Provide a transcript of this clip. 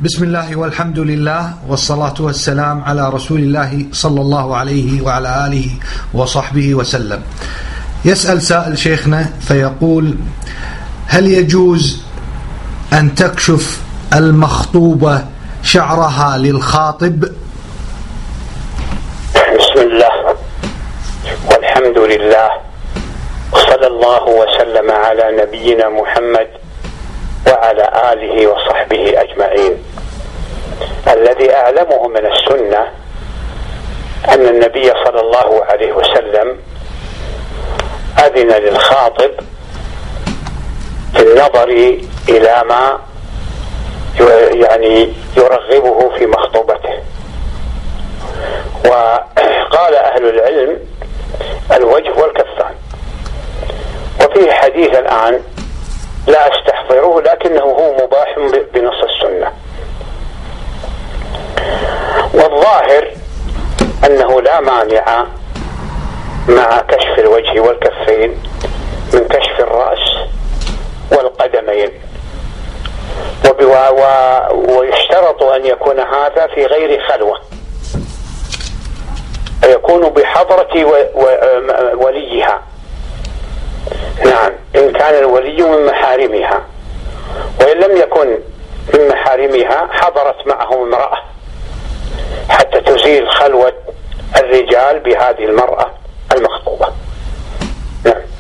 بسم الله والحمد لله والصلاة والسلام على رسول الله صلى الله عليه وعلى آله وصحبه وسلم. يسأل سائل شيخنا فيقول: هل يجوز أن تكشف المخطوبة شعرها للخاطب؟ بسم الله والحمد لله وصلى الله وسلم على نبينا محمد وعلى آله وصحبه أجمعين. الذي أعلمه من السنة أن النبي صلى الله عليه وسلم أذن للخاطب في النظر إلى ما يرغبه في مخطوبته. وقال أهل العلم الوجه والكفان، وفيه حديث الآن لا أستحضره لكنه هو مباح بنص السنة. والظاهر أنه لا مانع مع كشف الوجه والكفين من كشف الرأس والقدمين، ويشترط أن يكون هذا في غير خلوة، يكون بحضرة وليها. نعم، إن كان الولي من محارمها، وإن لم يكن من محارمها حضرت معه امرأة حتى تزيل خلوة الرجال بهذه المرأة المخطوبة.